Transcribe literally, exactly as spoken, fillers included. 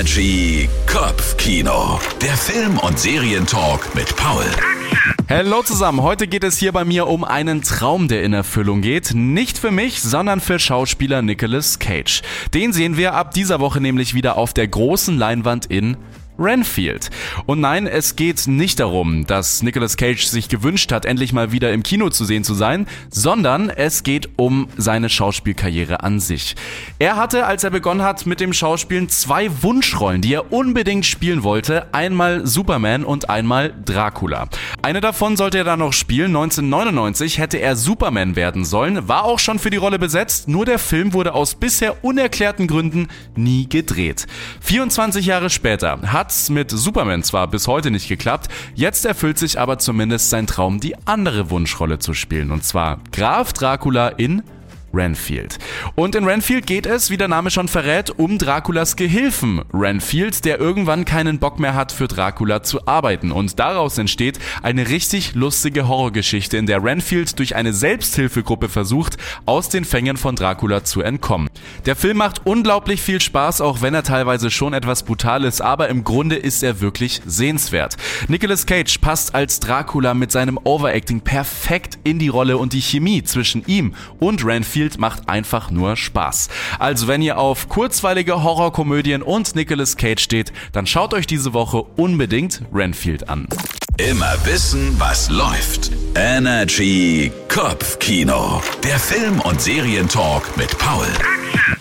Energy Kopfkino. Der Film- und Serientalk mit Paul. Hallo zusammen, heute geht es hier bei mir um einen Traum, der in Erfüllung geht. Nicht für mich, sondern für Schauspieler Nicolas Cage. Den sehen wir ab dieser Woche nämlich wieder auf der großen Leinwand in Renfield. Und nein, es geht nicht darum, dass Nicolas Cage sich gewünscht hat, endlich mal wieder im Kino zu sehen zu sein, sondern es geht um seine Schauspielkarriere an sich. Er hatte, als er begonnen hat mit dem Schauspielen, zwei Wunschrollen, die er unbedingt spielen wollte. Einmal Superman und einmal Dracula. Eine davon sollte er dann noch spielen. neunzehnhundertneunundneunzig hätte er Superman werden sollen, war auch schon für die Rolle besetzt, nur der Film wurde aus bisher unerklärten Gründen nie gedreht. vierundzwanzig Jahre später hat Hat's mit Superman zwar bis heute nicht geklappt, jetzt erfüllt sich aber zumindest sein Traum, die andere Wunschrolle zu spielen, und zwar Graf Dracula in Renfield. Und in Renfield geht es, wie der Name schon verrät, um Draculas Gehilfen Renfield, der irgendwann keinen Bock mehr hat, für Dracula zu arbeiten. Und daraus entsteht eine richtig lustige Horrorgeschichte, in der Renfield durch eine Selbsthilfegruppe versucht, aus den Fängen von Dracula zu entkommen. Der Film macht unglaublich viel Spaß, auch wenn er teilweise schon etwas brutal ist, aber im Grunde ist er wirklich sehenswert. Nicolas Cage passt als Dracula mit seinem Overacting perfekt in die Rolle und die Chemie zwischen ihm und Renfield macht einfach nur Spaß. Also wenn ihr auf kurzweilige Horrorkomödien und Nicolas Cage steht, dann schaut euch diese Woche unbedingt Renfield an. Immer wissen, was läuft. Energy Kopfkino. Der Film- und Serientalk mit Paul.